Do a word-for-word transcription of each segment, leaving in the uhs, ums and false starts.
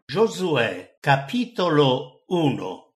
Giosuè, capitolo uno.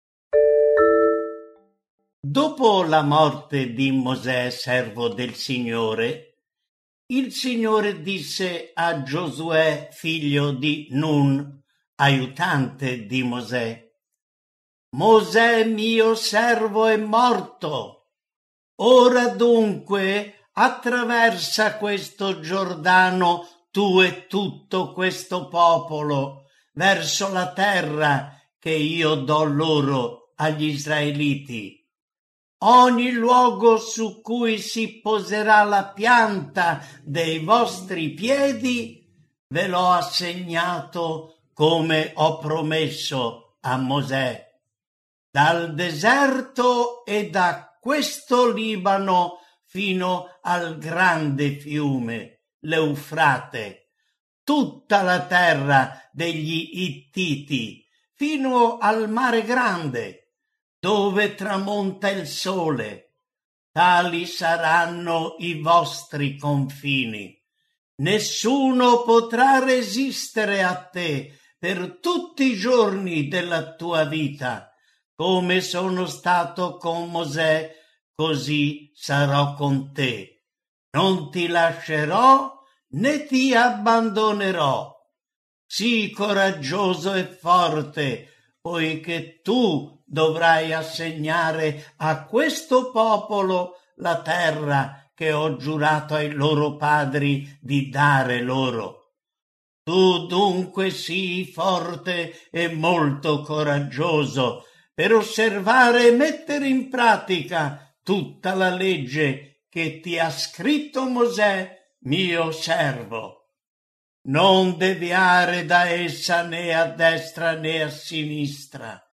Dopo la morte di Mosè, servo del Signore, il Signore disse a Giosuè, figlio di Nun, aiutante di Mosè: Mosè mio servo è morto. Ora dunque attraversa questo Giordano, tu e tutto questo popolo, verso la terra che io do loro agli Israeliti. Ogni luogo su cui si poserà la pianta dei vostri piedi ve l'ho assegnato come ho promesso a Mosè. Dal deserto e da questo Libano fino al grande fiume, l'Eufrate, tutta la terra degli Ittiti, fino al mare grande, dove tramonta il sole. Tali saranno i vostri confini. Nessuno potrà resistere a te per tutti i giorni della tua vita. Come sono stato con Mosè, così sarò con te. Non ti lascerò né ti abbandonerò. Sii coraggioso e forte, poiché tu dovrai assegnare a questo popolo la terra che ho giurato ai loro padri di dare loro. Tu dunque sii forte e molto coraggioso per osservare e mettere in pratica tutta la legge che ti ha scritto Mosè, mio servo. Non deviare da essa né a destra né a sinistra,